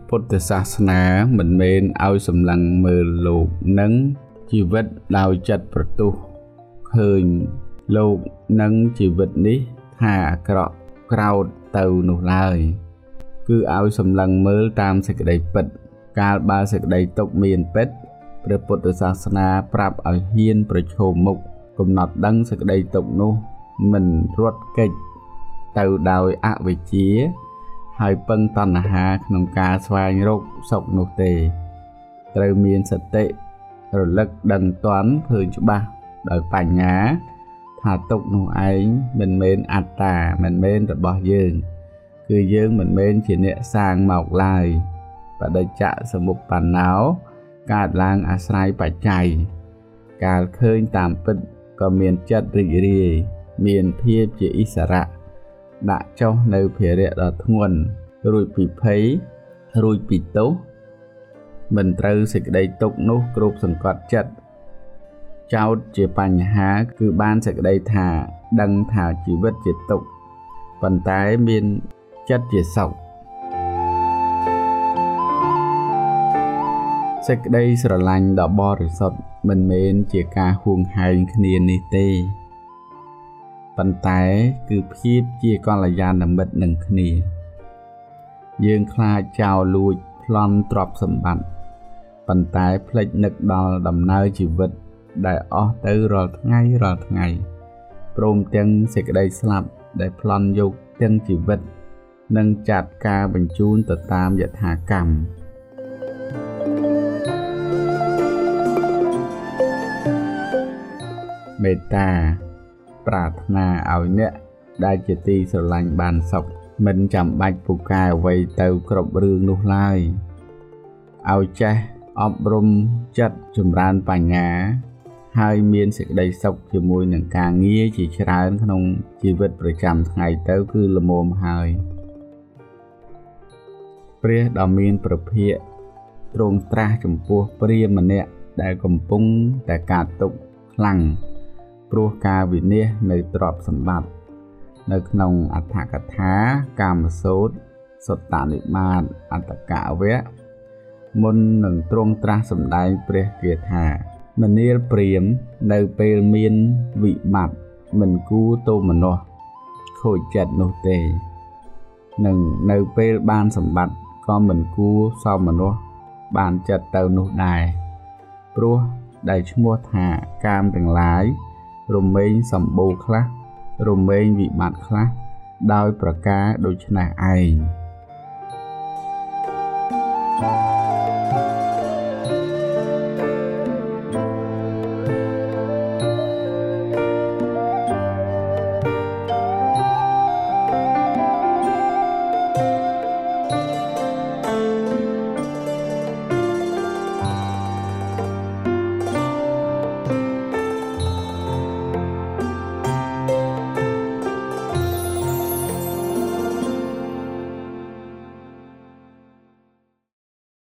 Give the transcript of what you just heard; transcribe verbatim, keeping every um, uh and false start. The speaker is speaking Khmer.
ពុទ្ធសាសនាមិនមែនឲ្យសម្លឹងមើលលោកនិងជីវិតដោយចិត្តប្រទុះឃើញលោកនិងជីវិតនេះថាអាក្រក់ក្រោតទៅនោះឡើយគឺឲ្យសម្លឹងមើលតាមសេចក្តីពិតកាលបើសេចក្តីទុកមានពិតព្រះពុទ្ធសាសនាប្រាប់ឲ្យហ៊ានប្រឈមមុខកំណត់ដឹងសេចក្តីទុកនោះមិនរត់គេចទៅដោយអវិជ្ជាហើយពឹងតណ្ហាក្នុងការស្វែងរកសុខនោះទេត្រូវមានសតិរលឹកដឹងទាន់ឃើញច្បាស់ដោយបញ្ញាថាទុកនោះឯងមិនមែនអត្តាមិនមែនរបស់យើងគឺយើងមិនមែនជាអ្នកសាងមកឡើយបដិច្ចសមុប្បន្នោកើតឡើងអាស្រ័យបច្ច័យកាលឃើញតាមពិតក៏មានចិត្តរីករាយមានភាពជាឥស្សរៈដាក់ចុះនៅភារៈដ៏ធ្ងន់រួចពីភ័យរួចពីទោសមិនត្រូវសេចក្តីទុកនោះគ្រប់សង្កត់ចិត្តចោតជាបញ្ហាគឺបានសេចក្តីថាដឹងថាជីវិតជាទុក្ខប៉ុន្តែមានចិត្តជាសុខសេចក្តីស្រឡាញ់ដ៏បរិសុទ្ធមិនមែនជាការហួងហែងគ្នានេះទេប៉ុន្តែគឺភាពជាកល្យាណមិត្តនឹងគ្នាយើងខ្លាចចោលលួចប្លន់ទ្រព្យសម្បត្តិប៉ុន្តែភ្លេចនឹកដល់ដំណើរជីវិតដែលអស់ទៅរាល់ថ្ងៃរាល់ថ្ងៃព្រមទាំងសេចក្តីស្លាប់ដែលប្លន់យកទាំងជីវិតនិងចាត់ការបញ្ជូនទៅតាមយថាកម្មមេត្តាប្រាថ្នាឲ្យអ្នកដែលជាទីស្រឡាញ់បានសុខមិនចាំបាច់ពូកែអ្វីទៅគ្រប់រឿងនោះឡើយឲ្យចេះអប់រំចិត្តចម្រើនបញ្ញាហើយមានសេចក្តីសុខជាមួយនឹងការងារជាច្រើនក្នុងជីវិតប្រចាំថ្ងៃទៅគឺល្មមហើយព្រះដ៏មានព្រះភិក្ខទ្រង់ត្រាស់ចំពោះព្រាហ្មណ៍ម្នាក់ដែលកំពុងតែកើតទុក្ខខ្លាំងព្រោះការវិនាសនៅទ្រព្យសម្បត្តិនៅក្នុងអដ្ឋកថាកាមសូត្រសុត្តនិបាតអត្តកវៈមុននឹងទ្រង់ត្រាស់សម្ដែងព្រះគាថាមនាលព្រាហ្មណ៍នៅពេលមានវិបត្តិមិនគួរទោមនស្សខូចចិត្តនោះទេនិងនៅពេលបានសម្បត្តិក៏មិនគួរសោមនស្សបានចិត្តទៅនោះដែរព្រោះដែលឈ្មោះថាកាមទាំងឡាយរមែងសម្បូរខ្លះរមែងវិបត្តិខ្លះដោយប្រការដូច្នេះឯង